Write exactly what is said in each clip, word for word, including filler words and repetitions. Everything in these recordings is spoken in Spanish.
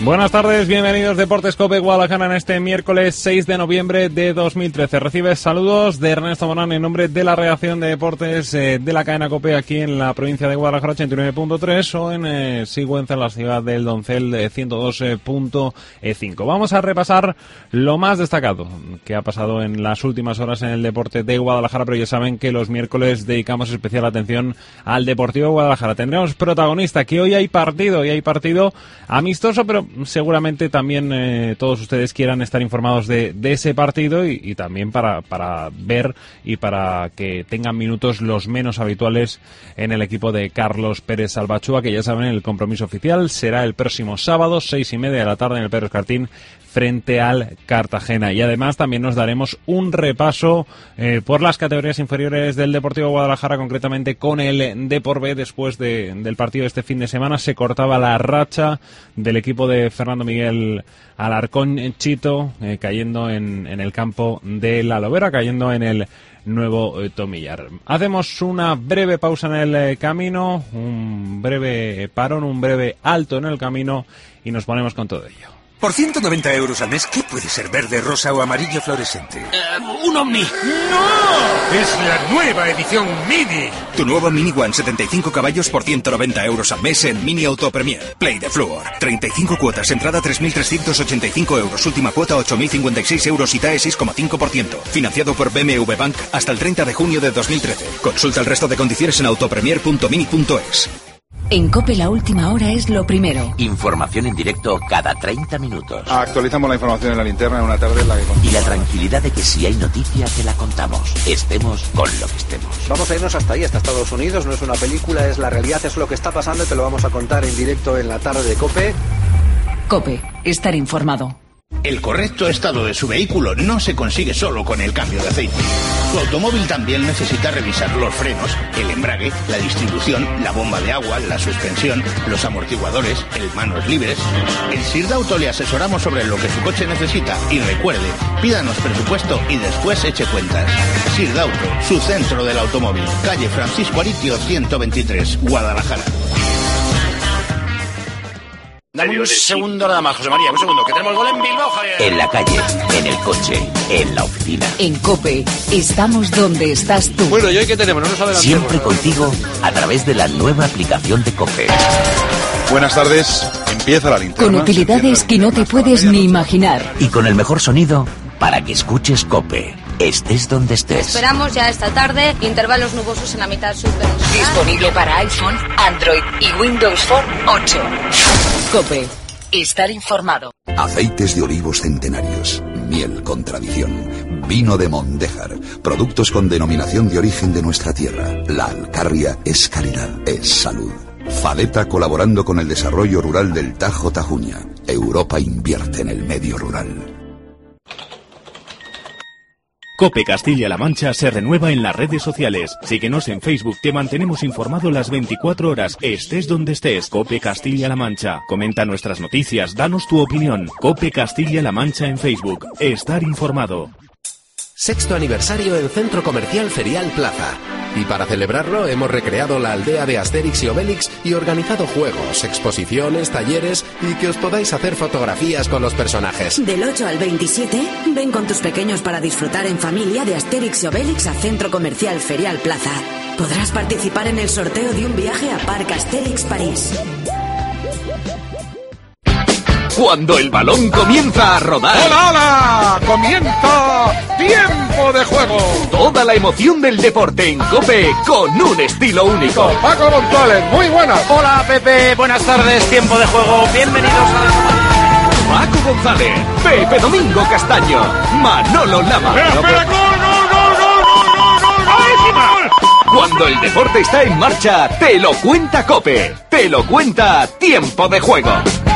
Buenas tardes, bienvenidos Deportes Cope Guadalajara en este miércoles seis de noviembre de dos mil trece. Recibes saludos de Ernesto Morán en nombre de la redacción de deportes eh, de la cadena Cope aquí en la provincia de Guadalajara ochenta y nueve punto tres o en eh, Sigüenza, en la ciudad del Doncel de ciento dos punto cinco. Vamos a repasar lo más destacado que ha pasado en las últimas horas en el deporte de Guadalajara, pero ya saben que los miércoles dedicamos especial atención al Deportivo Guadalajara. Tendremos protagonista, que hoy hay partido, y hay partido amistoso, pero seguramente también eh, todos ustedes quieran estar informados de, de ese partido y, y también para, para ver y para que tengan minutos los menos habituales en el equipo de Carlos Pérez Salvachúa, que ya saben, el compromiso oficial será el próximo sábado, seis y media de la tarde en el Pedro Escartín, frente al Cartagena. Y además también nos daremos un repaso eh, por las categorías inferiores del Deportivo Guadalajara, concretamente con el Depor B. Después de, del partido de este fin de semana se cortaba la racha del equipo de Fernando Miguel Alarcón Chito, eh, cayendo en, en el campo de La Lobera, cayendo en el nuevo eh, Tomillar. Hacemos una breve pausa en el eh, camino, un breve parón, un breve alto en el camino y nos ponemos con todo ello. Por ciento noventa euros al mes, ¿qué puede ser verde, rosa o amarillo fluorescente? Uh, ¡Un Omni! ¡No! ¡Es la nueva edición Mini! Tu nuevo Mini One, setenta y cinco caballos por ciento noventa euros al mes en Mini Auto Premier. Play de Fluor. treinta y cinco cuotas, entrada tres mil trescientos ochenta y cinco euros, última cuota ocho mil cincuenta y seis euros y T A E seis coma cinco por ciento. Financiado por B M W Bank hasta el treinta de junio de dos mil trece. Consulta el resto de condiciones en autopremier punto mini punto es. En COPE la última hora es lo primero. Información en directo cada treinta minutos. Actualizamos la información en la linterna en una tarde en la que... Y la tranquilidad de que si hay noticia te la contamos. Estemos con lo que estemos. Vamos a irnos hasta ahí, hasta Estados Unidos. No es una película, es la realidad, es lo que está pasando y te lo vamos a contar en directo en la tarde de COPE. COPE, estar informado. El correcto estado de su vehículo no se consigue solo con el cambio de aceite. Su automóvil también necesita revisar los frenos, el embrague, la distribución, la bomba de agua, la suspensión, los amortiguadores, el manos libres. En Sirdauto le asesoramos sobre lo que su coche necesita y recuerde, pídanos presupuesto y después eche cuentas. Sirdauto, su centro del automóvil, calle Francisco Aritio ciento veintitrés, Guadalajara. Dame un segundo nada más, José María, un segundo, que tenemos gol en Bilbao, Javier. En la calle, en el coche, en la oficina. En COPE, estamos donde estás tú. Bueno, ¿y hoy qué tenemos? No nos adelantemos. Siempre contigo, a través de la nueva aplicación de COPE. Buenas tardes, empieza la linterna. Con utilidades que no te puedes ni imaginar. Y con el mejor sonido para que escuches COPE, estés donde estés. Esperamos ya esta tarde, intervalos nubosos en la mitad sur de nuestra ciudad. Disponible para iPhone, Android y Windows Phone ocho. COPE, estar informado. Aceites de olivos centenarios, miel con tradición, vino de Mondéjar, productos con denominación de origen de nuestra tierra. La Alcarria es calidad, es salud. Faleta colaborando con el desarrollo rural del Tajo Tajuña. Europa invierte en el medio rural. COPE Castilla-La Mancha se renueva en las redes sociales. Síguenos en Facebook, te mantenemos informado las veinticuatro horas, estés donde estés. COPE Castilla-La Mancha. Comenta nuestras noticias, danos tu opinión. COPE Castilla-La Mancha en Facebook. Estar informado. Sexto aniversario en Centro Comercial Ferial Plaza. Y para celebrarlo hemos recreado la aldea de Asterix y Obelix y organizado juegos, exposiciones, talleres y que os podáis hacer fotografías con los personajes. Del ocho al veintisiete, ven con tus pequeños para disfrutar en familia de Asterix y Obelix a Centro Comercial Ferial Plaza. Podrás participar en el sorteo de un viaje a Parc Asterix París. Cuando el balón comienza a rodar. ¡Hola, hola! ¡Comienza tiempo de juego! Toda la emoción del deporte en COPE con un estilo único. Paco González, muy buenas. Hola, Pepe, buenas tardes, tiempo de juego. Bienvenidos a... Paco González, Pepe Domingo Castaño, Manolo Lama. ¡Espera, espera! ¡Gol, gol, gol, gol, gol, gol, gol! Cuando el deporte está en marcha, te lo cuenta COPE. Te lo cuenta Tiempo de Juego.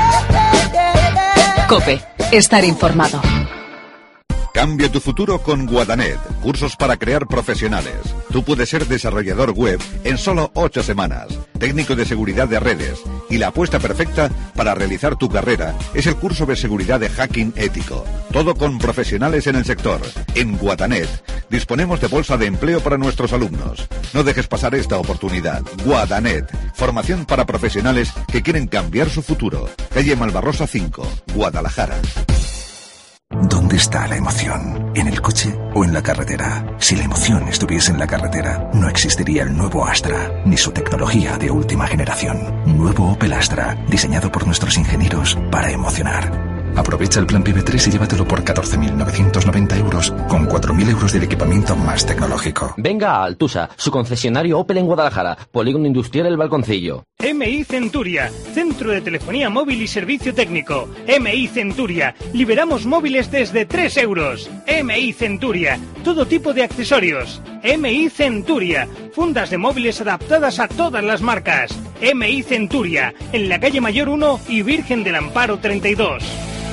COPE, estar informado. Cambia tu futuro con Guadanet, cursos para crear profesionales. Tú puedes ser desarrollador web en solo ocho semanas, técnico de seguridad de redes, y la apuesta perfecta para realizar tu carrera es el curso de seguridad de hacking ético. Todo con profesionales en el sector. En Guadanet Disponemos de bolsa de empleo para nuestros alumnos. No dejes pasar esta oportunidad. Guadanet. Formación para profesionales que quieren cambiar su futuro. Calle Malvarrosa cinco, Guadalajara. ¿Dónde está la emoción? ¿En el coche o en la carretera? Si la emoción estuviese en la carretera, no existiría el nuevo Astra, ni su tecnología de última generación. Nuevo Opel Astra, diseñado por nuestros ingenieros para emocionar. Aprovecha el plan PIB tres y llévatelo por catorce mil novecientos noventa euros, con cuatro mil euros del equipamiento más tecnológico. Venga a Altusa, su concesionario Opel en Guadalajara, Polígono Industrial El Balconcillo. M I Centuria, Centro de Telefonía Móvil y Servicio Técnico. M I Centuria, liberamos móviles desde tres euros. M I Centuria, todo tipo de accesorios. M I Centuria, fundas de móviles adaptadas a todas las marcas. M I Centuria, en la calle Mayor uno y Virgen del Amparo treinta y dos.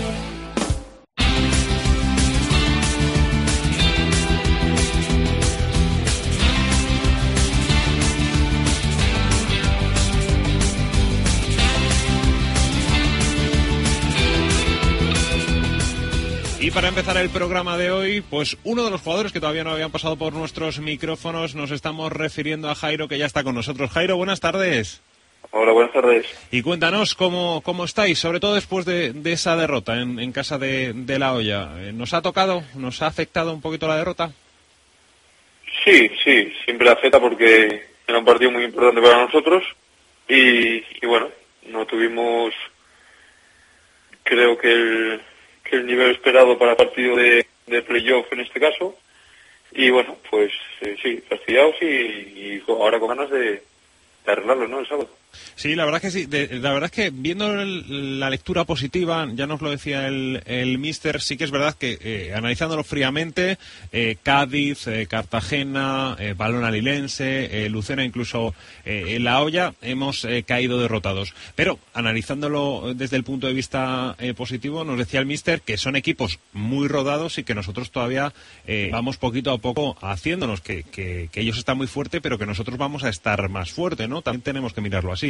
Y para empezar el programa de hoy, pues uno de los jugadores que todavía no habían pasado por nuestros micrófonos, nos estamos refiriendo a Jairo, que ya está con nosotros. Jairo, buenas tardes. Hola, buenas tardes. Y cuéntanos cómo, cómo estáis, sobre todo después de, de esa derrota en, en casa de, de La Hoya. ¿Nos ha tocado, nos ha afectado un poquito la derrota? Sí, sí, siempre afecta porque era un partido muy importante para nosotros y, y bueno, no tuvimos, creo que el... que el nivel esperado para el partido de, de playoff en este caso, y bueno, pues eh, sí, fastidiados y, y ahora con ganas de, de arreglarlo, ¿no?, el sábado. Sí, la verdad es que sí, de, la verdad es que viendo el, la lectura positiva, ya nos lo decía el, el míster, sí que es verdad que eh, analizándolo fríamente, eh, Cádiz, eh, Cartagena, eh, Balón Alilense, eh, Lucena, incluso eh, en La Hoya, hemos eh, caído derrotados. Pero analizándolo desde el punto de vista eh, positivo, nos decía el míster que son equipos muy rodados y que nosotros todavía eh, vamos poquito a poco haciéndonos, que, que, que ellos están muy fuertes, pero que nosotros vamos a estar más fuertes, ¿no? También tenemos que mirarlo así.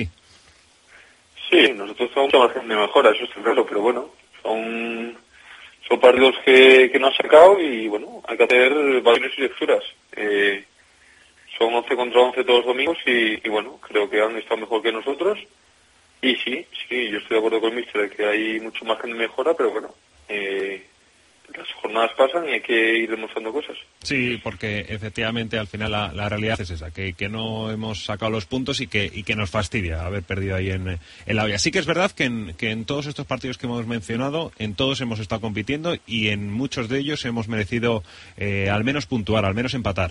Sí, nosotros tenemos mucha margen de mejora, eso está claro, pero bueno, son, son partidos que, que no han sacado y bueno, hay que hacer valores y lecturas. Eh, son once contra once todos los domingos y, y bueno, creo que han estado mejor que nosotros y sí, sí, yo estoy de acuerdo con el míster de que hay mucho margen de mejora, pero bueno, eh, las jornadas pasan y hay que ir demostrando cosas. Sí, porque efectivamente al final la, la realidad es esa, que, que no hemos sacado los puntos y que, y que nos fastidia haber perdido ahí en, en La Hoya. Sí que es verdad que en, que en todos estos partidos que hemos mencionado, en todos hemos estado compitiendo y en muchos de ellos hemos merecido eh, al menos puntuar, al menos empatar.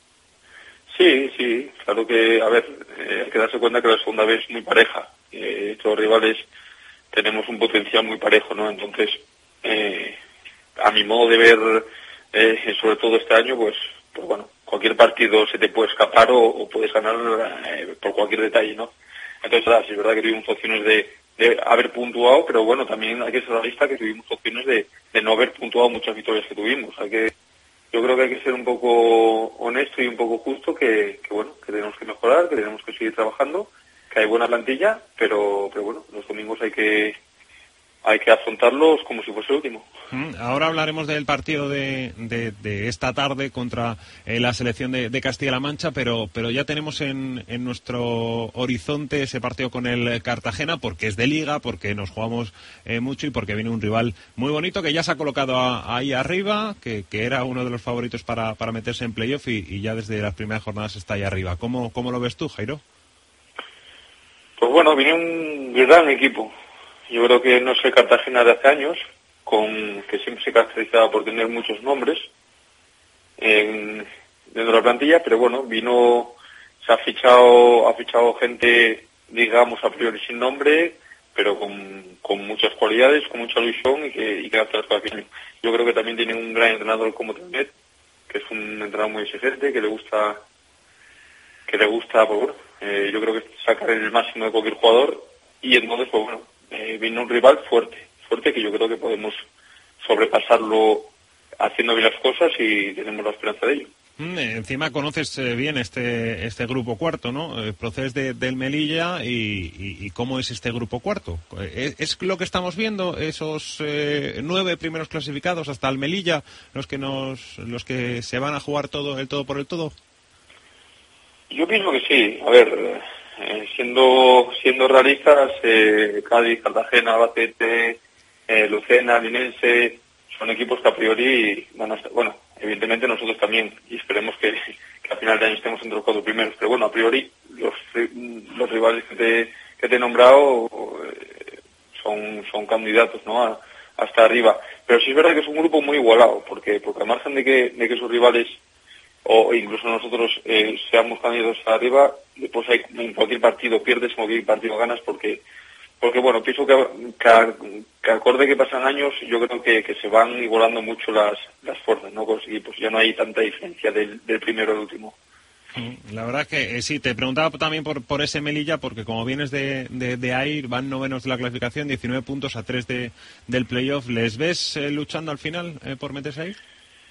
Sí, sí, claro que, a ver, eh, hay que darse cuenta que la segunda vez es muy pareja. Eh, estos rivales tenemos un potencial muy parejo, ¿no? Entonces, eh, a mi modo de ver, eh, sobre todo este año, pues, pues bueno, cualquier partido se te puede escapar o, o puedes ganar eh, por cualquier detalle, ¿no? Entonces, ah, sí es verdad que tuvimos opciones de, de haber puntuado, pero bueno, también hay que ser realista que tuvimos opciones de, de no haber puntuado muchas victorias que tuvimos. Hay que, yo creo que hay que ser un poco honesto y un poco justo, que, que bueno, que tenemos que mejorar, que tenemos que seguir trabajando, que hay buena plantilla, pero, pero bueno, los domingos hay que hay que afrontarlos como si fuese el último. Ahora hablaremos del partido de, de, de esta tarde contra eh, la selección de, de Castilla-La Mancha, pero, pero ya tenemos en, en nuestro horizonte ese partido con el Cartagena, porque es de Liga, porque nos jugamos eh, mucho y porque viene un rival muy bonito que ya se ha colocado a, ahí arriba, que, que era uno de los favoritos para, para meterse en playoff y, y ya desde las primeras jornadas está ahí arriba. ¿Cómo, cómo lo ves tú, Jairo? Pues bueno, viene un gran equipo. Yo creo que no es el Cartagena de hace años, con que siempre se caracterizaba por tener muchos nombres en, dentro de la plantilla, pero bueno, vino, se ha fichado, ha fichado gente, digamos, a priori sin nombre, pero con, con muchas cualidades, con mucha ilusión y que, y que hace las cosas bien. Yo creo que también tiene un gran entrenador como Trenet, que es un entrenador muy exigente, que le gusta, que le gusta, pues bueno, eh, yo creo que sacar el máximo de cualquier jugador y entonces, pues bueno, Eh, viene un rival fuerte, fuerte que yo creo que podemos sobrepasarlo haciendo bien las cosas y tenemos la esperanza de ello. Mm, encima conoces eh, bien este este grupo cuarto, ¿no? Eh, procedes de, del Melilla y, y, y cómo es este grupo cuarto. ¿Es, es lo que estamos viendo, esos eh, nueve primeros clasificados hasta el Melilla, los que nos los que se van a jugar todo el todo por el todo? Yo pienso que sí. A ver, eh, siendo siendo realistas, eh, Cádiz, Cartagena, Albacete, eh, Lucena, Linense, son equipos que a priori van a estar, bueno, evidentemente nosotros también, y esperemos que, que a final de año estemos entre los cuatro primeros, pero bueno, a priori los los rivales que te, que te he nombrado eh, son son candidatos, ¿no?, a, hasta arriba. Pero sí es verdad que es un grupo muy igualado, porque porque al margen de que de que sus rivales o incluso nosotros eh, seamos candidatos a arriba, pues hay, en cualquier partido pierdes, en cualquier partido ganas, porque Porque bueno, pienso que, que, que acorde que pasan años, yo creo que, que se van igualando mucho las, las fuerzas, ¿no? Y pues ya no hay tanta diferencia del, del primero al último. La verdad que eh, sí, te preguntaba también por por ese Melilla, porque como vienes de, de, de ahí, van novenos de la clasificación, diecinueve puntos a tres de, del playoff. ¿Les ves eh, luchando al final eh, por meterse ahí?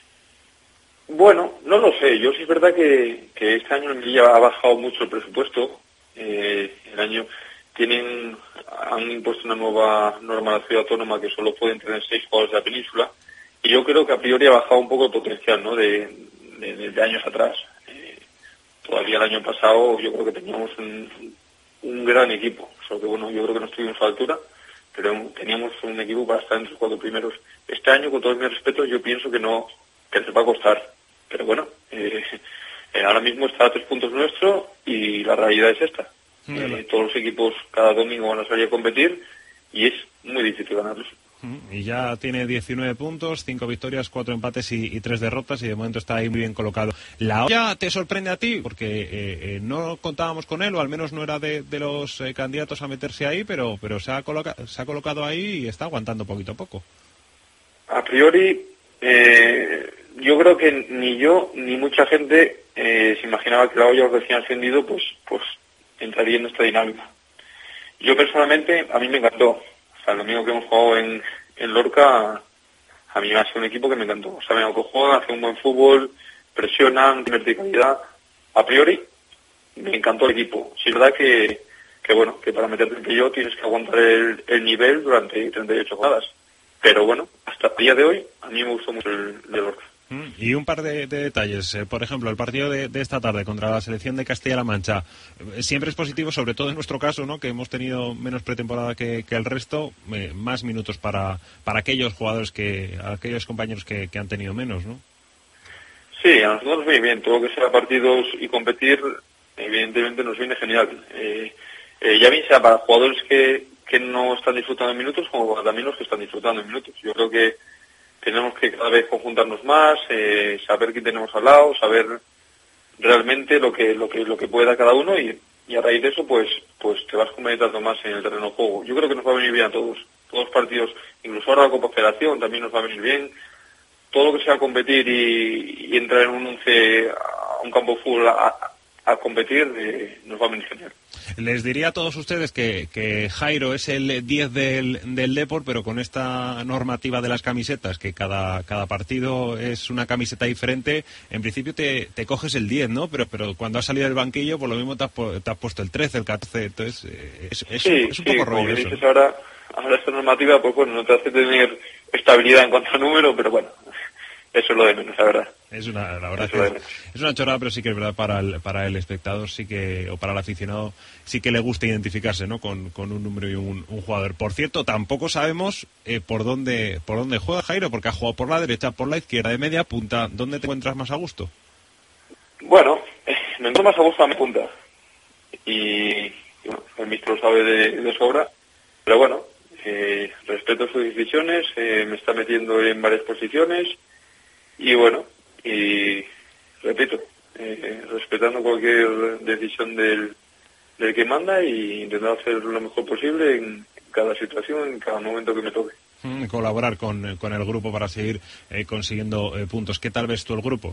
Bueno, no lo sé. Yo sí es verdad que, que este año el Melilla ha bajado mucho el presupuesto. Eh, el año... Tienen, han impuesto una nueva norma a la ciudad autónoma que solo pueden tener seis jugadores de la península, y yo creo que a priori ha bajado un poco el potencial, ¿no?, de, de, de años atrás. Eh, todavía el año pasado yo creo que teníamos un, un gran equipo, solo que bueno, yo creo que no estuvimos a la altura, pero teníamos un equipo para estar entre los cuatro primeros. Este año, con todos mis respetos, yo pienso que no, que les va a costar, pero bueno, eh, eh, ahora mismo está a tres puntos nuestro y la realidad es esta. Eh, todos los equipos cada domingo van a salir a competir y es muy difícil ganarlos. Y ya tiene diecinueve puntos, cinco victorias, cuatro empates y, y tres derrotas, y de momento está ahí muy bien colocado. ¿La olla te sorprende a ti? Porque eh, eh, no contábamos con él, o al menos no era de, de los eh, candidatos a meterse ahí, pero pero se ha, coloca, se ha colocado ahí y está aguantando poquito a poco. A priori, eh, yo creo que ni yo ni mucha gente eh, se imaginaba que la olla recién ascendido pues pues entraría en esta dinámica. Yo personalmente, a mí me encantó. O sea, lo mismo que hemos jugado en, en Lorca, a mí me ha sido un equipo que me encantó. O sea, me juegan, hacen un buen fútbol, presionan, tienen verticalidad. A priori, me encantó el equipo. Sí es verdad que, que bueno, que para meterte en playoff tienes que aguantar el, el nivel durante treinta y ocho jornadas. Pero bueno, hasta el día de hoy, a mí me gustó mucho el de Lorca. Y un par de, de detalles. Eh, por ejemplo, el partido de, de esta tarde contra la selección de Castilla-La Mancha eh, siempre es positivo, sobre todo en nuestro caso, ¿no?, que hemos tenido menos pretemporada que, que el resto, eh, más minutos para para aquellos jugadores, que aquellos compañeros que, que han tenido menos, ¿no? Sí, a nosotros nos viene bien. Todo lo que sea partidos y competir, evidentemente nos viene genial. Eh, eh, ya bien sea para jugadores que, que no están disfrutando de minutos, como para también los que están disfrutando de minutos. Yo creo que tenemos que cada vez conjuntarnos más, eh, saber quién tenemos al lado, saber realmente lo que lo que lo que puede dar cada uno, y, y a raíz de eso pues pues te vas compenetrando más en el terreno de juego. Yo creo que nos va a venir bien a todos, todos los partidos, incluso ahora la Copa Federación también nos va a venir bien. Todo lo que sea competir y, y entrar en un once a un campo de fútbol a, a competir eh, nos va a venir genial. Les diría a todos ustedes que, que Jairo es el diez del, del Depor, pero con esta normativa de las camisetas, que cada cada partido es una camiseta diferente, en principio te, te coges el diez, ¿no? Pero pero cuando has salido del banquillo, por lo mismo te has, te has puesto el trece, el catorce, entonces eh, es, es, sí, un, es un sí, poco como rollo dices eso. Ahora, ahora esta normativa, pues bueno, no te hace tener estabilidad en cuanto a número, pero bueno, eso es lo de menos, la verdad. Es una, la verdad que es, es una chorrada, pero sí que es verdad, para el, para el espectador sí que, o para el aficionado, sí que le gusta identificarse, ¿no?, con, con un número y un, un jugador. Por cierto, tampoco sabemos eh, por dónde por dónde juega Jairo, porque ha jugado por la derecha, por la izquierda, de media punta. ¿Dónde te encuentras más a gusto? Bueno, eh, me encuentro más a gusto a mi punta. Y, y bueno, el ministro lo sabe de, de sobra, pero bueno, eh, respeto sus decisiones, eh, me está metiendo en varias posiciones, y bueno, y repito, eh, respetando cualquier decisión del, del que manda, y intentando hacer lo mejor posible en cada situación, en cada momento que me toque. Mm, colaborar con, con el grupo para seguir eh, consiguiendo eh, puntos. ¿Qué tal ves tú el grupo?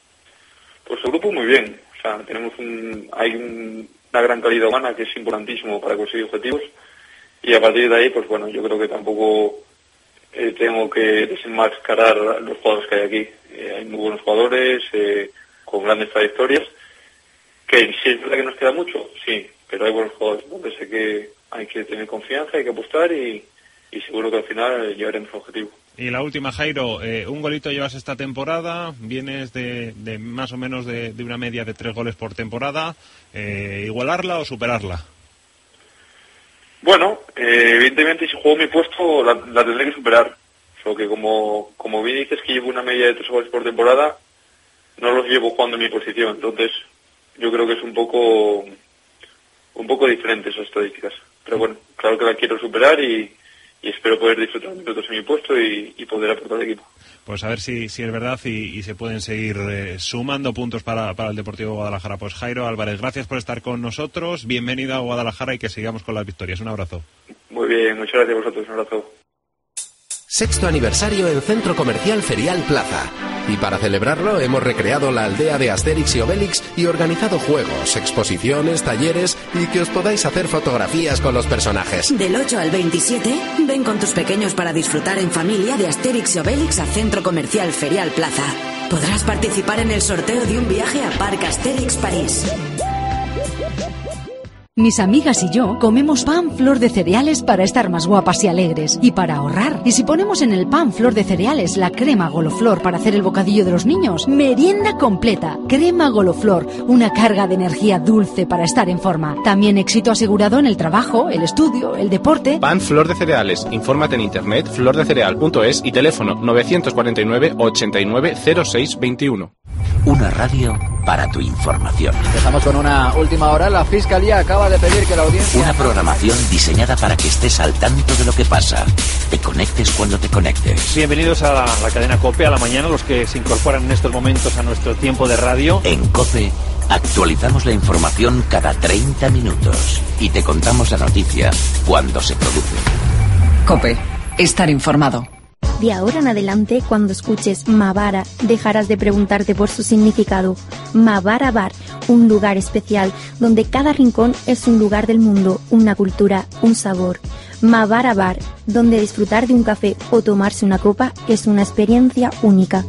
Pues el grupo muy bien. O sea, tenemos un, hay un, una gran calidad humana que es importantísimo para conseguir objetivos, y a partir de ahí, pues bueno, yo creo que tampoco eh, tengo que desenmascarar los jugadores que hay aquí. Eh, hay muy buenos jugadores, eh, con grandes trayectorias, que sí es verdad que nos queda mucho, sí, pero hay buenos jugadores, donde sé que hay que tener confianza, hay que apostar y, y seguro que al final llegaremos al objetivo. Y la última, Jairo, eh, un golito llevas esta temporada, vienes de, de más o menos de, de una media de tres goles por temporada, eh, ¿igualarla o superarla? Bueno, eh, evidentemente si juego mi puesto la, la tendré que superar, solo que como, como bien dices que llevo una media de tres goles por temporada, no los llevo jugando en mi posición, entonces yo creo que es un poco un poco diferente esas estadísticas, pero bueno, claro que la quiero superar y y espero poder disfrutar minutos en mi puesto y, y poder aportar al equipo. Pues a ver si, si es verdad y, y se pueden seguir eh, sumando puntos para, para el Deportivo Guadalajara. Pues Jairo Álvarez, gracias por estar con nosotros, bienvenido a Guadalajara y que sigamos con las victorias. Un abrazo. Muy bien, muchas gracias a vosotros, un abrazo. Sexto aniversario en Centro Comercial Ferial Plaza. Y para celebrarlo hemos recreado la aldea de Asterix y Obelix y organizado juegos, exposiciones, talleres y que os podáis hacer fotografías con los personajes. Del ocho al veintisiete, ven con tus pequeños para disfrutar en familia de Asterix y Obelix a Centro Comercial Ferial Plaza. Podrás participar en el sorteo de un viaje a Parc Asterix París. Mis amigas y yo comemos pan flor de cereales para estar más guapas y alegres y para ahorrar. Y si ponemos en el pan flor de cereales la crema Goloflor para hacer el bocadillo de los niños, merienda completa. Crema Goloflor, una carga de energía dulce para estar en forma. También éxito asegurado en el trabajo, el estudio, el deporte. Pan flor de cereales. Infórmate en internet flor de cereal punto es y teléfono novecientos cuarenta y nueve ochenta y nueve cero seis veintiuno. Una radio para tu información. Empezamos con una última hora. La Fiscalía acaba de pedir que la audiencia... Una programación diseñada para que estés al tanto de lo que pasa. Te conectes cuando te conectes. Bienvenidos a la, la cadena COPE a la mañana, los que se incorporan en estos momentos a nuestro tiempo de radio. En COPE actualizamos la información cada treinta minutos y te contamos la noticia cuando se produce. COPE. Estar informado. De ahora en adelante, cuando escuches Mabara, dejarás de preguntarte por su significado. Mabara Bar, un lugar especial donde cada rincón es un lugar del mundo, una cultura, un sabor. Mabara Bar, donde disfrutar de un café o tomarse una copa es una experiencia única.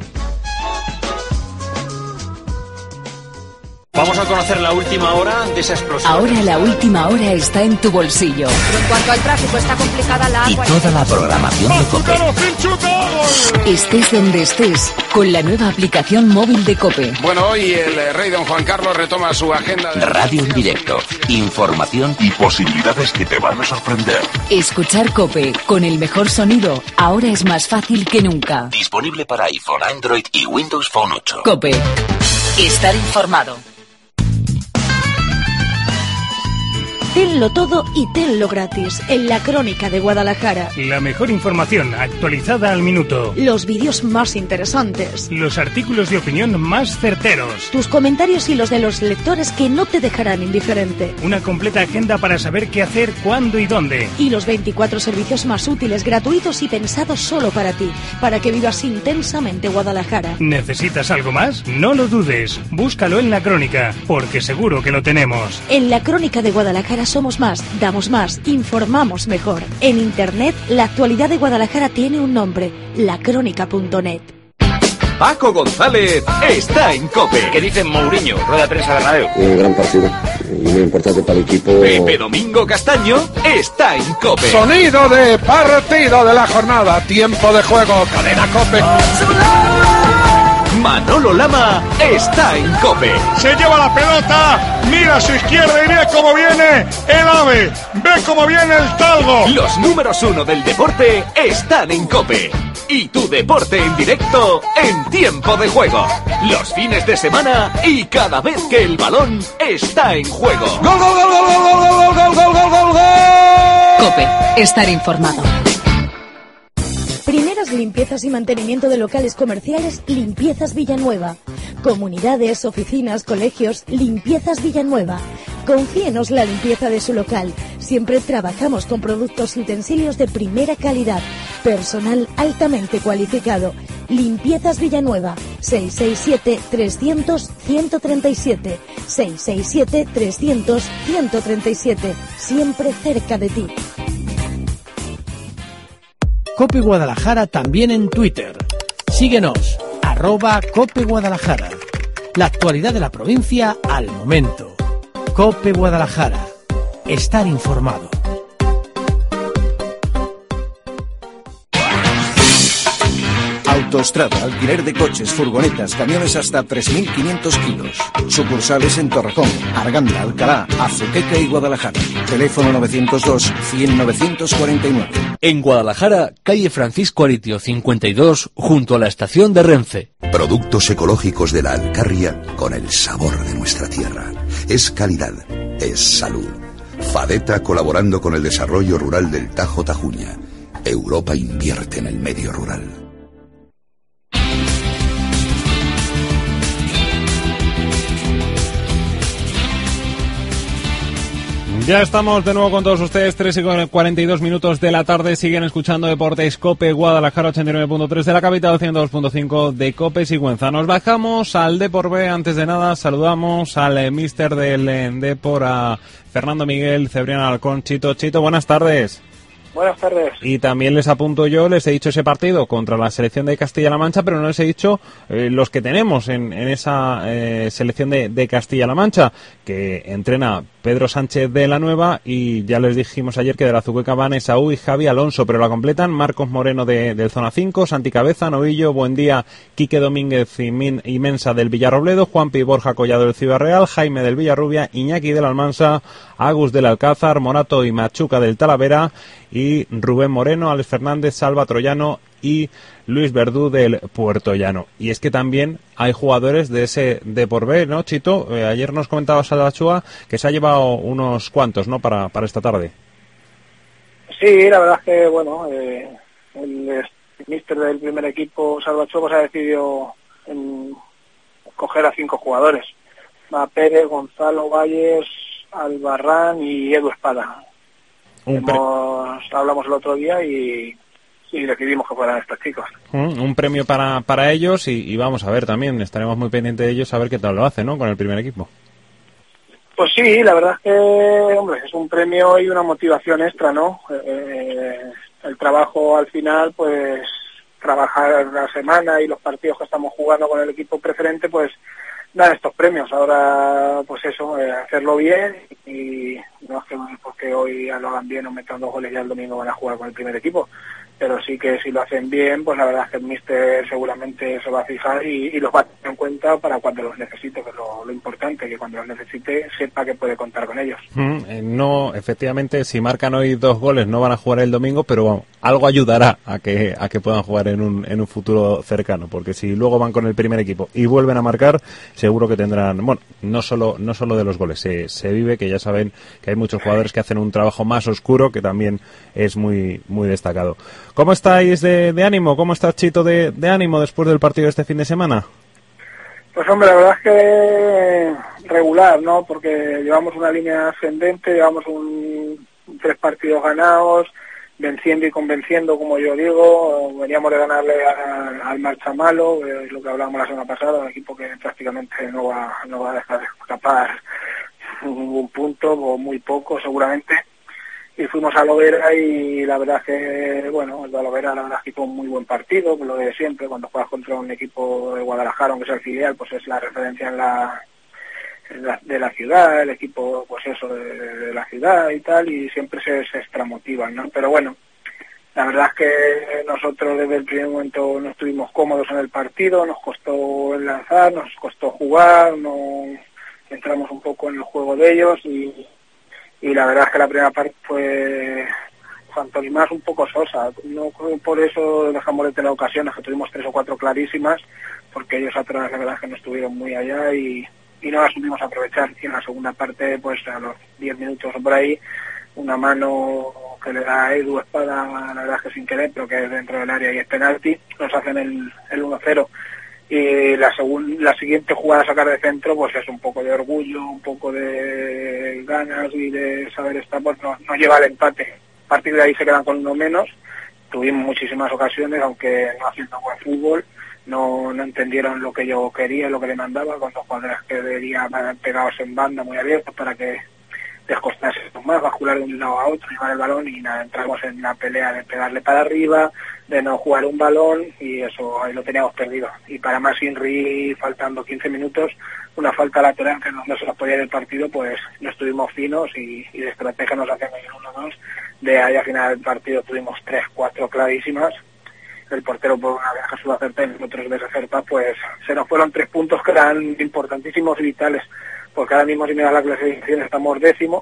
Vamos a conocer la última hora de esa explosión. Ahora la última hora está en tu bolsillo. Pero en cuanto al tráfico, está complicada la Y agua. toda la programación de COPE. Estés donde estés, con la nueva aplicación móvil de COPE. Bueno, hoy el rey don Juan Carlos retoma su agenda de... Radio en directo, información y posibilidades que te van a sorprender. Escuchar COPE con el mejor sonido ahora es más fácil que nunca. Disponible para iPhone, Android y Windows Phone ocho. COPE. Estar informado. Tenlo todo y tenlo gratis en La Crónica de Guadalajara. La mejor información actualizada al minuto. Los vídeos más interesantes. Los artículos de opinión más certeros. Tus comentarios y los de los lectores que no te dejarán indiferente. Una completa agenda para saber qué hacer, cuándo y dónde. Y los veinticuatro servicios más útiles, gratuitos y pensados solo para ti, para que vivas intensamente Guadalajara. ¿Necesitas algo más? No lo dudes. Búscalo en La Crónica, porque seguro que lo tenemos. En La Crónica de Guadalajara somos más, damos más, informamos mejor. En Internet, la actualidad de Guadalajara tiene un nombre, lacrónica punto net. Paco González está en COPE. ¿Qué dice Mourinho? Rueda de prensa de Bernabéu. Un gran partido y muy importante para el equipo. Pepe Domingo Castaño está en COPE. Sonido de partido de la jornada. Tiempo de juego. Cadena COPE. Manolo Lama está en COPE. Se lleva la pelota, mira a su izquierda y ve cómo viene el AVE, ve cómo viene el Talgo. Los números uno del deporte están en COPE. Y tu deporte en directo en tiempo de juego. Los fines de semana y cada vez que el balón está en juego. ¡Gol, gol, gol, gol, gol, gol, gol, gol, gol, gol, gol, gol! COPE. Estar informado. Primeras limpiezas y mantenimiento de locales comerciales, Limpiezas Villanueva. Comunidades, oficinas, colegios, Limpiezas Villanueva. Confíenos la limpieza de su local. Siempre trabajamos con productos y utensilios de primera calidad. Personal altamente cualificado. Limpiezas Villanueva. seis seis siete, trescientos, ciento treinta y siete. seis seis siete, trescientos, ciento treinta y siete. Siempre cerca de ti. COPE Guadalajara también en Twitter. Síguenos, arroba COPE Guadalajara. La actualidad de la provincia al momento. COPE Guadalajara. Estar informado. Autostrada, alquiler de coches, furgonetas, camiones hasta tres mil quinientos kilos. Sucursales en Torrejón, Arganda, Alcalá, Azuqueca y Guadalajara. Teléfono novecientos dos, cien, novecientos cuarenta y nueve. En Guadalajara, calle Francisco Aritio cincuenta y dos, junto a la estación de Renfe. Productos ecológicos de la Alcarria con el sabor de nuestra tierra. Es calidad, es salud. Fadeta colaborando con el desarrollo rural del Tajo Tajuña. Europa invierte en el medio rural. Ya estamos de nuevo con todos ustedes, tres y cuarenta y dos minutos de la tarde, siguen escuchando Deportes COPE Guadalajara ochenta y nueve punto tres de la capital, ciento dos punto cinco de COPE Sigüenza. Nos bajamos al Depor B, antes de nada saludamos al eh, míster del eh, Depor, a Fernando Miguel Cebrián Alcón. Chito, Chito, buenas tardes. Buenas tardes. Y también les apunto yo, les he dicho ese partido contra la selección de Castilla-La Mancha, pero no les he dicho eh, los que tenemos en, en esa eh, selección de, de Castilla-La Mancha, que entrena Pedro Sánchez de la Nueva, y ya les dijimos ayer que de la Azuqueca van Esaú y Javi Alonso, pero la completan Marcos Moreno de, del Zona cinco, Santi Cabeza, Novillo, Buendía, Quique Domínguez y, Min, y Mensa del Villarrobledo, Juanpi Borja Collado del Ciudad Real, Jaime del Villarrubia, Iñaki del Almansa, Agus del Alcázar, Morato y Machuca del Talavera, y Rubén Moreno, Alex Fernández, Salva Troyano y Luis Verdú del Puerto Llano. Y es que también hay jugadores de ese Depor B, ¿no, Chito? Eh, ayer nos comentaba Salva Chua que se ha llevado unos cuantos, ¿no?, para, para esta tarde. Sí, la verdad es que, bueno, eh, el míster del primer equipo, Salva Chua, pues ha decidido en, coger a cinco jugadores. Va Pérez, Gonzalo Valles, Albarrán y Edu Espada. Hemos, hablamos el otro día y, y decidimos que fueran estos chicos. Mm, un premio para, para ellos y, y vamos a ver también, estaremos muy pendientes de ellos a ver qué tal lo hacen, ¿no?, con el primer equipo. Pues sí, la verdad es que, hombre, es un premio y una motivación extra, ¿no? Eh, el trabajo al final, pues trabajar la semana y los partidos que estamos jugando con el equipo preferente, pues dan estos premios. Ahora, pues eso, eh, hacerlo bien, y no es que porque hoy lo hagan bien o metan dos goles ya el domingo van a jugar con el primer equipo, pero sí que si lo hacen bien, pues la verdad es que el míster seguramente se va a fijar y, y los va a tener en cuenta para cuando los necesite, que es lo, lo importante, que cuando los necesite sepa que puede contar con ellos. Mm, eh, no, efectivamente, si marcan hoy dos goles no van a jugar el domingo, pero bueno, algo ayudará a que a que puedan jugar en un en un futuro cercano, porque si luego van con el primer equipo y vuelven a marcar, seguro que tendrán, bueno, no solo no solo de los goles, se, se vive, que ya saben que hay muchos jugadores que hacen un trabajo más oscuro que también es muy muy destacado. ¿Cómo estáis de, de ánimo? ¿Cómo está Chito de, de ánimo después del partido de este fin de semana? Pues hombre, la verdad es que regular, ¿no? Porque llevamos una línea ascendente, llevamos un, tres partidos ganados, venciendo y convenciendo, como yo digo. Veníamos de ganarle a, al Marchamalo, eh, es lo que hablábamos la semana pasada, un equipo que prácticamente no va, no va a dejar de escapar ningún punto, o muy poco seguramente. Y fuimos a Lovera y la verdad que, bueno, el de Lovera la verdad es que hizo un muy buen partido, lo de siempre, cuando juegas contra un equipo de Guadalajara, aunque sea el filial, pues es la referencia en la, en la de la ciudad, el equipo, pues eso, de, de la ciudad y tal, y siempre se, se extramotivan, ¿no? Pero bueno, la verdad es que nosotros desde el primer momento no estuvimos cómodos en el partido, nos costó lanzar, nos costó jugar, no entramos un poco en el juego de ellos y... y la verdad es que la primera parte fue cuanto ni más un poco sosa, no por eso dejamos de tener ocasiones, que tuvimos tres o cuatro clarísimas, porque ellos atrás la verdad es que no estuvieron muy allá y, y no las supimos aprovechar. Y en la segunda parte, pues a los diez minutos o por ahí, una mano que le da a Edu Espada, la verdad es que sin querer, pero que es dentro del área y es penalti, nos hacen el, el uno cero. Y la segun, la siguiente jugada a sacar de centro, pues es un poco de orgullo, un poco de ganas y de saber estar, pues no, no lleva el empate. A partir de ahí se quedan con uno menos. Tuvimos muchísimas ocasiones, aunque no haciendo buen fútbol, no, no entendieron lo que yo quería, lo que le mandaba, con los jugadores que deberían pegados en banda muy abiertos para que descostarse más, bascular de un lado a otro, llevar el balón y nada, entramos en la pelea de pegarle para arriba, de no jugar un balón y eso ahí lo teníamos perdido. Y para más Inri, faltando quince minutos, una falta lateral que no, no se nos podía ir el partido, pues no estuvimos finos y, y de estrategia nos hacían el uno dos. De ahí al final del partido tuvimos tres, cuatro clarísimas. El portero por una vez Jesús acerta y otras veces acerta, pues se nos fueron tres puntos que eran importantísimos y vitales, porque ahora mismo si miras la clasificación estamos décimos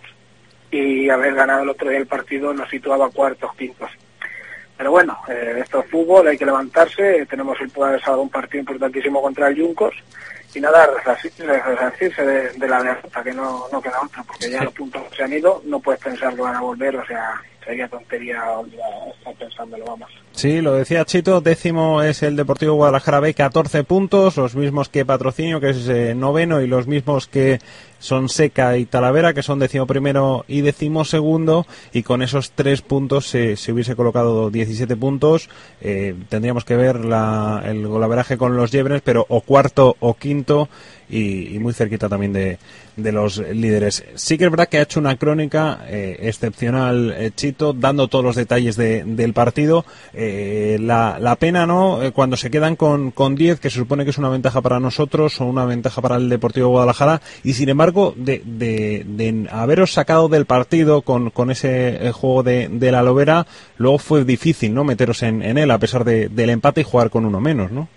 y haber ganado el otro día el partido nos situaba cuartos, quintos. Pero bueno, eh, esto es fútbol, hay que levantarse, tenemos el poder de sábado un partido importantísimo contra el Juncos y nada, resarcirse de, de la derrota, que no, no queda otra, porque ya los puntos se han ido, no puedes pensar que van a volver, o sea, sería tontería estar pensándolo, vamos. Sí, lo decía Chito, décimo es el Deportivo Guadalajara B, catorce puntos, los mismos que Patrocinio, que es eh, noveno, y los mismos que son Seca y Talavera, que son décimo primero y décimo segundo, y con esos tres puntos se, se hubiese colocado diecisiete puntos. Eh, tendríamos que ver la, el golaveraje con los Yebres, pero o cuarto o quinto, y, y muy cerquita también de, de los líderes. Sí que es verdad que ha hecho una crónica eh, excepcional, eh, Chito, dando todos los detalles de, del partido. Eh, la, la pena, ¿no?, eh, cuando se quedan con, con diez, que se supone que es una ventaja para nosotros o una ventaja para el Deportivo Guadalajara, y sin embargo, de, de, de haberos sacado del partido con, con ese eh, juego de, de la Lobera, luego fue difícil, ¿no?, meteros en, en él, a pesar de, del empate y jugar con uno menos, ¿no?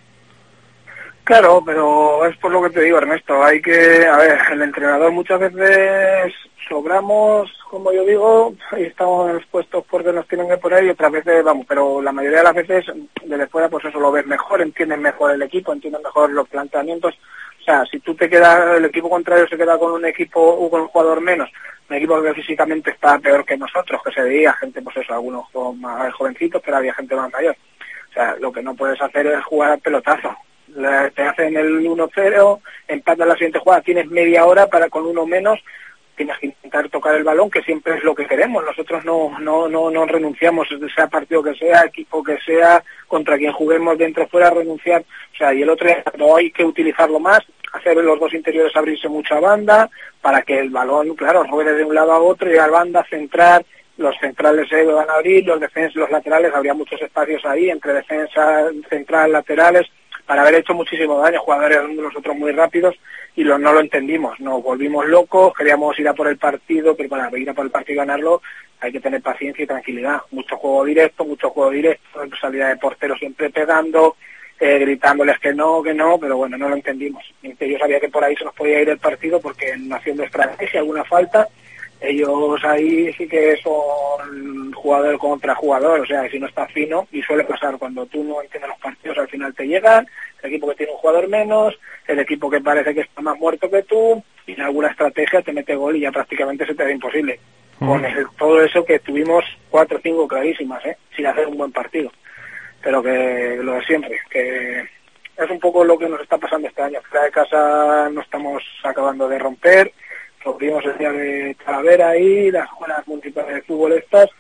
Claro, pero es por lo que te digo, Ernesto, hay que, a ver, el entrenador muchas veces sobramos, como yo digo, y estamos expuestos porque nos tienen que poner, y otras veces, vamos, pero la mayoría de las veces desde fuera pues eso lo ves mejor, entiendes mejor el equipo, entiendes mejor los planteamientos. O sea, si tú te quedas, el equipo contrario se queda con un equipo o con un jugador menos, un equipo que físicamente está peor que nosotros, que se veía gente, pues eso, algunos más jovencitos, pero había gente más mayor. O sea, lo que no puedes hacer es jugar al pelotazo. Te hacen el uno cero, empatan la siguiente jugada, tienes media hora para con uno menos, tienes que intentar tocar el balón, que siempre es lo que queremos. Nosotros no no no, no renunciamos, sea partido que sea, equipo que sea, contra quien juguemos dentro o fuera, renunciar. O sea, y el otro día no hay que utilizarlo más, hacer los dos interiores abrirse mucha banda, para que el balón, claro, ruede de un lado a otro, llegar banda, centrar, los centrales se van a abrir, los defensas, los laterales, habría muchos espacios ahí, entre defensa, central, laterales, para haber hecho muchísimo daño, jugadores de nosotros muy rápidos, y lo, no lo entendimos, nos volvimos locos, queríamos ir a por el partido, pero para ir a por el partido y ganarlo hay que tener paciencia y tranquilidad, mucho juego directo, mucho juego directo, salida de portero siempre pegando, eh, gritándoles que no, que no, pero bueno, no lo entendimos. Yo sabía que por ahí se nos podía ir el partido porque en haciendo estrategia, alguna falta, ellos ahí sí que son jugador contra jugador, o sea, si no está fino, y suele pasar cuando tú no entiendes los partidos, al final te llegan, el equipo que tiene un jugador menos, el equipo que parece que está más muerto que tú, y en alguna estrategia te mete gol y ya prácticamente se te da imposible. Mm. Con el, todo eso que tuvimos cuatro o cinco clarísimas, ¿eh? Sin hacer un buen partido. Pero que lo de siempre, que es un poco lo que nos está pasando este año. Fuera de casa no estamos acabando de romper, rompimos el día de Talavera ahí, las escuelas municipales de fútbol estas,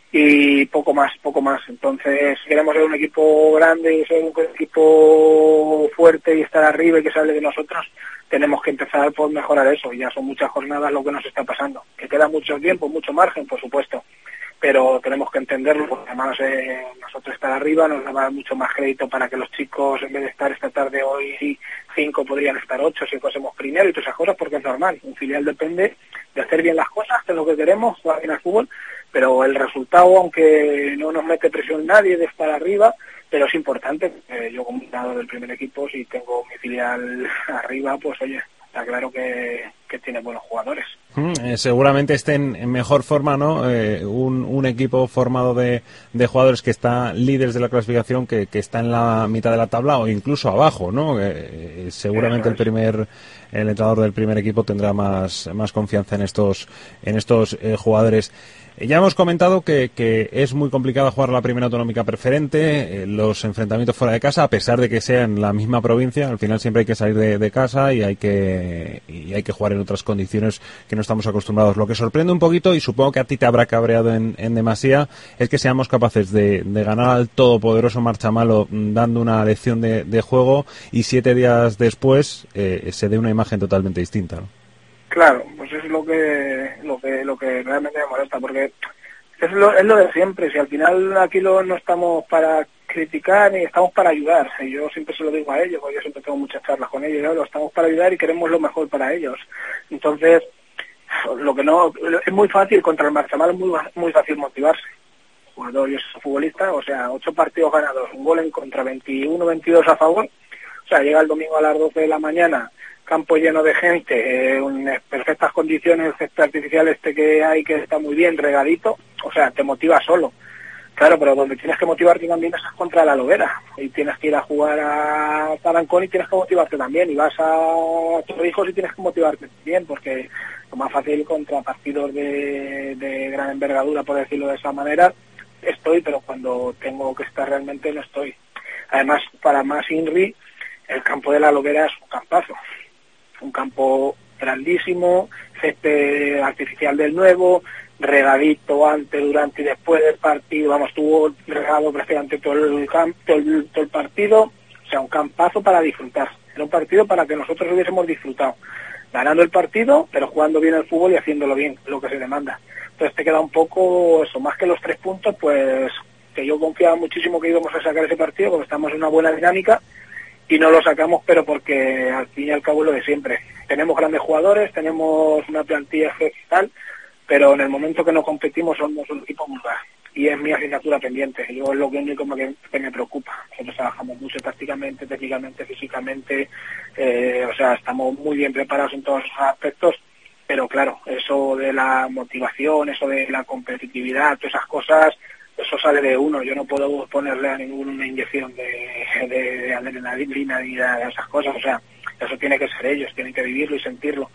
y poco más, poco más. Entonces, si queremos ser un equipo grande y ser un equipo fuerte y estar arriba y que sale de nosotros, tenemos que empezar por mejorar eso. Ya son muchas jornadas lo que nos está pasando. Que queda mucho tiempo, mucho margen, por supuesto, pero tenemos que entenderlo, porque además eh, nosotros estar arriba nos da mucho más crédito para que los chicos, en vez de estar esta tarde hoy cinco, podrían estar ocho si fuésemos primero y todas esas cosas, porque es normal. Un filial depende de hacer bien las cosas, que es lo que queremos, jugar bien al fútbol, pero el resultado, aunque no nos mete presión nadie de estar arriba, pero es importante. Eh, yo como entrenador del primer equipo, si tengo mi filial arriba, pues oye, está claro que, que tiene buenos jugadores. Mm, eh, seguramente estén en mejor forma, ¿no? Eh, un, un equipo formado de, de jugadores que está líderes de la clasificación, que, que está en la mitad de la tabla o incluso abajo, ¿no? Eh, seguramente el primer el entrenador del primer equipo tendrá más, más confianza en estos en estos eh, jugadores. Ya hemos comentado que, que es muy complicado jugar la primera autonómica preferente, eh, los enfrentamientos fuera de casa, a pesar de que sea en la misma provincia, al final siempre hay que salir de, de casa y hay que y hay que jugar en otras condiciones que no estamos acostumbrados. Lo que sorprende un poquito, y supongo que a ti te habrá cabreado en, en demasía, es que seamos capaces de, de ganar al todopoderoso Marchamalo dando una lección de, de juego, y siete días después eh, se dé una imagen totalmente distinta, ¿no? Claro, pues es lo que lo que lo que realmente me molesta, porque es lo, es lo de siempre. Si al final aquí lo, no estamos para criticar ni estamos para ayudar, y yo siempre se lo digo a ellos, porque yo siempre tengo muchas charlas con ellos, ¿no? Estamos para ayudar y queremos lo mejor para ellos. Entonces, lo que no es muy fácil contra el Marchamal, es muy muy fácil motivarse. Jugador, yo soy futbolista, o sea, ocho partidos ganados, un gol en contra, veintiuno veintidós a favor. O sea, llega el domingo a las doce de la mañana, campo lleno de gente, eh, en perfectas condiciones, el césped artificial este que hay, que está muy bien, regadito, o sea, te motiva solo. Claro, pero donde tienes que motivarte también es contra la Lobera, y tienes que ir a jugar a Tarancón y tienes que motivarte también, y vas a Torrijos y tienes que motivarte también, porque lo más fácil contra partidos de, de gran envergadura, por decirlo de esa manera, estoy, pero cuando tengo que estar realmente no estoy. Además, para más Inri, el campo de la Lobera es un campazo. Un campo grandísimo, césped artificial del nuevo, regadito antes, durante y después del partido, vamos, estuvo regado prácticamente todo el, camp, todo, el, todo el partido, o sea, un campazo para disfrutar. Era un partido para que nosotros hubiésemos disfrutado, ganando el partido, pero jugando bien el fútbol y haciéndolo bien, lo que se demanda. Entonces te queda un poco eso, más que los tres puntos, pues que yo confiaba muchísimo que íbamos a sacar ese partido, porque estamos en una buena dinámica, y no lo sacamos, pero porque al fin y al cabo es lo de siempre. Tenemos grandes jugadores, tenemos una plantilla tal, pero en el momento que no competimos somos un equipo muy bajo. Y es mi asignatura pendiente. Yo es lo único que, que me preocupa. Nosotros trabajamos mucho tácticamente, técnicamente, físicamente, eh, o sea, estamos muy bien preparados en todos esos aspectos, pero claro, eso de la motivación, eso de la competitividad, todas esas cosas, eso sale de uno. Yo no puedo ponerle a ninguna inyección de, de, de adrenalina ni de esas cosas, o sea, eso tiene que ser ellos, tienen que vivirlo y sentirlo.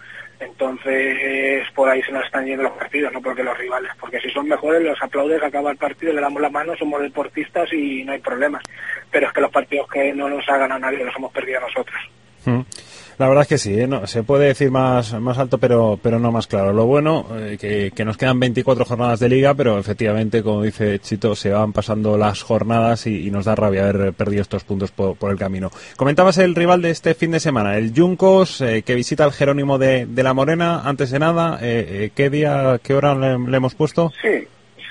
Entonces, por ahí se nos están yendo los partidos, no porque los rivales, porque si son mejores los aplaudes, acaba el partido, le damos la mano, somos deportistas y no hay problemas, pero es que los partidos que no nos ha ganado nadie los hemos perdido nosotros. Mm. La verdad es que sí, ¿eh? No, se puede decir más más alto, pero pero no más claro. Lo bueno, eh, que, que nos quedan veinticuatro jornadas de liga, pero efectivamente, como dice Chito, se van pasando las jornadas y, y nos da rabia haber perdido estos puntos por, por el camino. Comentabas el rival de este fin de semana, el Juncos, eh, que visita al Jerónimo de, de la Morena. Antes de nada, eh, eh, ¿qué día, qué hora le, le hemos puesto? Sí,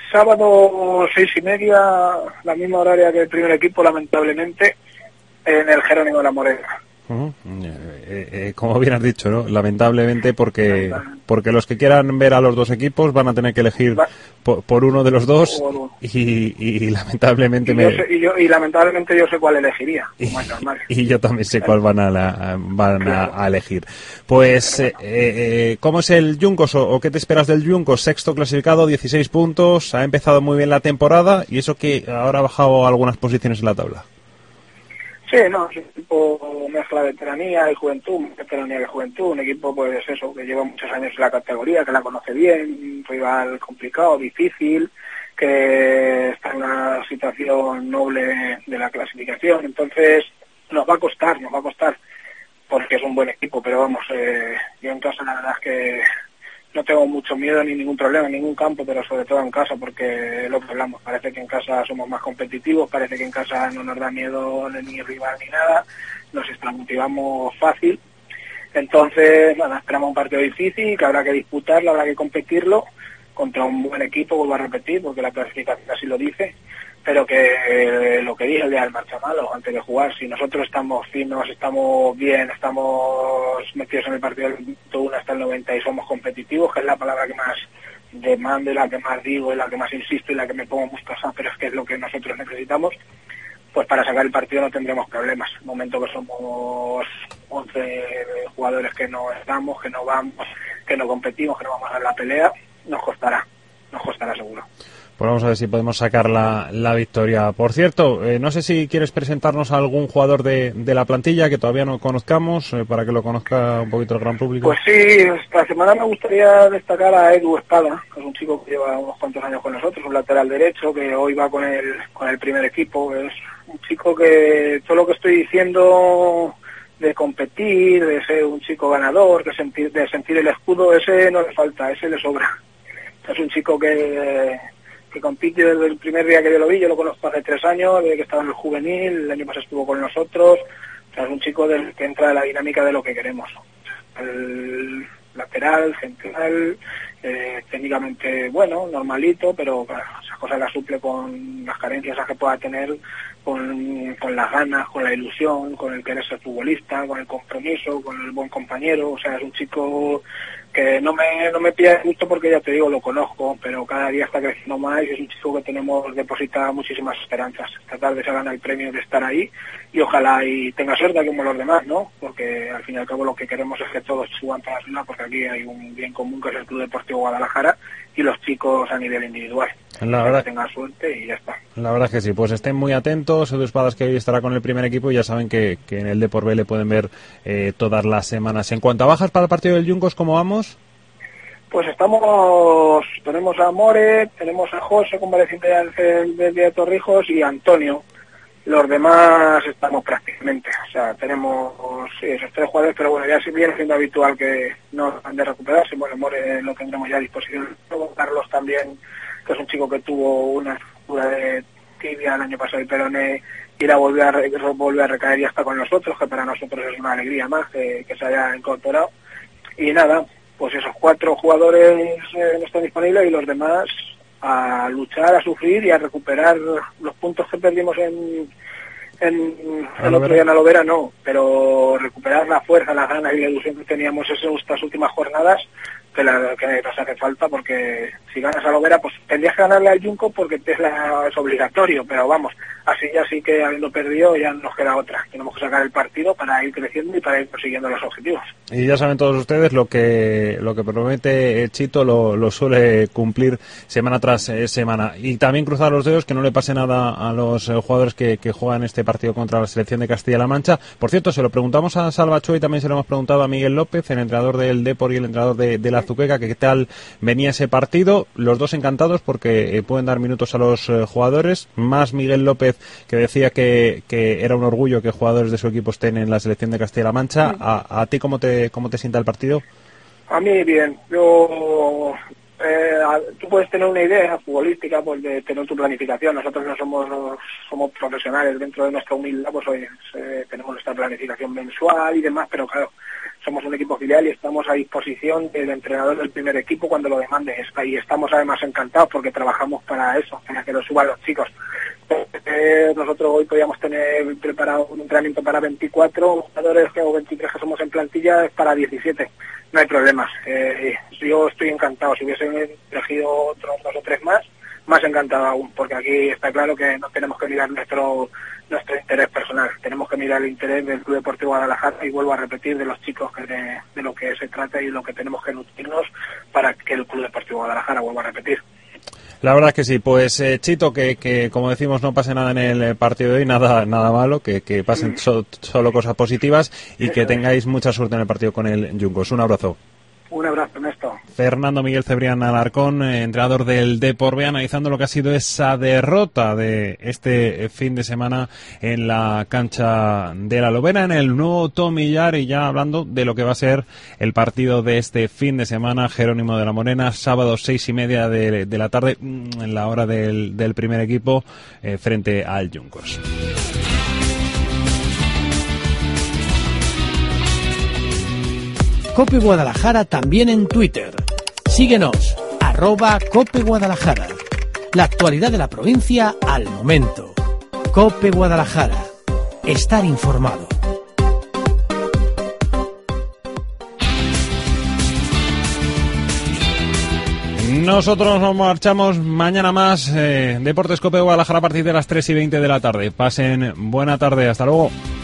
sábado seis y media, la misma horaria que el primer equipo, lamentablemente, en el Jerónimo de la Morena. Uh-huh. Eh, eh, como bien has dicho, ¿no? Lamentablemente, porque porque los que quieran ver a los dos equipos van a tener que elegir por, por uno de los dos y, y, y lamentablemente y me... yo sé, y, yo, y lamentablemente yo sé cuál elegiría, como es normal. Y yo también sé cuál van a, la, van a, a elegir. Pues, eh, eh, ¿cómo es el Juncos o, o qué te esperas del Juncos? Sexto clasificado, dieciséis puntos, ha empezado muy bien la temporada y eso que ahora ha bajado algunas posiciones en la tabla. Sí, no, es un equipo mezcla de veteranía y juventud, veteranía y juventud, un equipo pues eso, que lleva muchos años en la categoría, que la conoce bien, un rival complicado, difícil, que está en una situación noble de la clasificación, entonces nos va a costar, nos va a costar, porque es un buen equipo, pero vamos, eh, yo en casa la verdad es que no tengo mucho miedo ni ningún problema en ningún campo, pero sobre todo en casa, porque lo que hablamos, parece que en casa somos más competitivos, parece que en casa no nos da miedo ni rival ni nada, nos extramotivamos fácil, entonces nada, esperamos un partido difícil, que habrá que disputarlo, habrá que competirlo contra un buen equipo, vuelvo a repetir, porque la clasificación así lo dice, pero que eh, lo que dije el día del Marchamalo, antes de jugar, si nosotros estamos finos, estamos bien, estamos metidos en el partido del minuto uno hasta el noventa y somos competitivos, que es la palabra que más demando y la que más digo y la que más insisto y la que me pongo muy pesada, pero es que es lo que nosotros necesitamos, pues para sacar el partido no tendremos problemas. En el momento que somos once jugadores que no estamos, que no vamos, que no competimos, que no vamos a dar la pelea, nos costará, nos costará seguro. Pues vamos a ver si podemos sacar la, la victoria. Por cierto, eh, no sé si quieres presentarnos a algún jugador de, de la plantilla que todavía no conozcamos, eh, para que lo conozca un poquito el gran público. Pues sí, esta semana me gustaría destacar a Edu Espada, que es un chico que lleva unos cuantos años con nosotros, un lateral derecho, que hoy va con el, con el primer equipo. Es un chico que todo lo que estoy diciendo de competir, de ser un chico ganador, de sentir, de sentir el escudo, ese no le falta, ese le sobra. Es un chico que... que compite desde el primer día que yo lo vi, yo lo conozco hace tres años, desde que estaba en el juvenil, el año pasado estuvo con nosotros, o sea, es un chico del que entra en la dinámica de lo que queremos. El, lateral, central, eh, técnicamente bueno, normalito, pero claro, esas cosas las suple con las carencias que pueda tener, con, con las ganas, con la ilusión, con el querer ser futbolista, con el compromiso, con el buen compañero. O sea, es un chico que no me no me pilla justo porque ya te digo, lo conozco, pero cada día está creciendo más y es un chico que tenemos depositada muchísimas esperanzas. Esta tarde se gana el premio de estar ahí y ojalá y tenga suerte como los demás, ¿no? Porque al fin y al cabo lo que queremos es que todos suban para la zona, porque aquí hay un bien común que es el Club Deportivo Guadalajara y los chicos a nivel individual. La verdad, que tengan suerte y ya está. La verdad es que sí, pues estén muy atentos. Edu Espadas, que hoy estará con el primer equipo, y ya saben que, que en el Depor B le pueden ver eh, todas las semanas. En cuanto a bajas para el partido del Juncos, ¿cómo vamos? Pues estamos, tenemos a More, tenemos a José, convaleciente del de, de Torrijos, y a Antonio. Los demás estamos prácticamente, o sea, tenemos sí, esos tres jugadores, pero bueno, ya si viene siendo habitual que no han de recuperarse. Bueno, More lo tendremos ya a disposición. Luego Carlos también, que es un chico que tuvo una fractura de tibia el año pasado y peroné, y la volvió a, re, volvió a recaer y está con nosotros, que para nosotros es una alegría más que, que se haya incorporado. Y nada, pues esos cuatro jugadores eh, no están disponibles y los demás a luchar, a sufrir y a recuperar los puntos que perdimos en en el otro día en Alovera, no, pero recuperar la fuerza, las ganas y la ilusión que teníamos en estas últimas jornadas, que, la, que nos hace falta, porque si ganas a Alovera, pues tendrías que ganarle al Junco porque es, la, es obligatorio, pero vamos, así ya sí que habiendo perdido ya nos queda otra. Tenemos que sacar el partido para ir creciendo y para ir consiguiendo los objetivos. Y ya saben todos ustedes, lo que lo que promete Chito lo, lo suele cumplir semana tras eh, semana. Y también cruzar los dedos que no le pase nada a los eh, jugadores que, que juegan este partido contra la selección de Castilla-La Mancha. Por cierto, se lo preguntamos a Salva Chua y también se lo hemos preguntado a Miguel López, el entrenador del Depor y el entrenador de, de la Azuqueca, que qué tal venía ese partido. Los dos encantados porque eh, pueden dar minutos a los eh, jugadores. Más Miguel López, que decía que, que era un orgullo que jugadores de su equipo estén en la selección de Castilla-La Mancha. ¿A, a ti cómo te cómo te sienta el partido? A mí bien. Yo eh, tú puedes tener una idea futbolística, pues de tener tu planificación. Nosotros no somos somos profesionales dentro de nuestra humildad, pues hoy eh, tenemos nuestra planificación mensual y demás, pero claro, somos un equipo filial y estamos a disposición del entrenador del primer equipo cuando lo demande. Y estamos además encantados porque trabajamos para eso, para que lo suban los chicos. Eh, nosotros hoy podíamos tener preparado un entrenamiento para veinticuatro jugadores, o veintitrés que somos en plantilla, es para diecisiete. No hay problemas. Eh, yo estoy encantado. Si hubiesen elegido otros dos o tres más, más encantado aún, porque aquí está claro que no tenemos que mirar nuestro nuestro interés personal, tenemos que mirar el interés del Club Deportivo Guadalajara, y vuelvo a repetir, de los chicos, que de, de lo que se trata y lo que tenemos que nutrirnos para que el Club Deportivo Guadalajara, vuelvo a repetir. La verdad es que sí, pues eh, Chito, que, que como decimos no pase nada en el partido de hoy, nada nada malo, que, que pasen so, solo cosas positivas y que tengáis mucha suerte en el partido con el Juncos. Un abrazo. Un abrazo, Ernesto. Fernando Miguel Cebrián Alarcón, eh, entrenador del Depor B, analizando lo que ha sido esa derrota de este fin de semana en la cancha de la Lobera, en el nuevo Tomillar, y ya hablando de lo que va a ser el partido de este fin de semana, Jerónimo de la Morena, sábado seis y media de, de la tarde, en la hora del, del primer equipo, eh, frente al Juncos. Cope Guadalajara también en Twitter. Síguenos, arroba Cope Guadalajara. La actualidad de la provincia al momento. Cope Guadalajara. Estar informado. Nosotros nos marchamos mañana más. Eh, Deportes Cope Guadalajara a partir de las tres y veinte de la tarde. Pasen buena tarde. Hasta luego.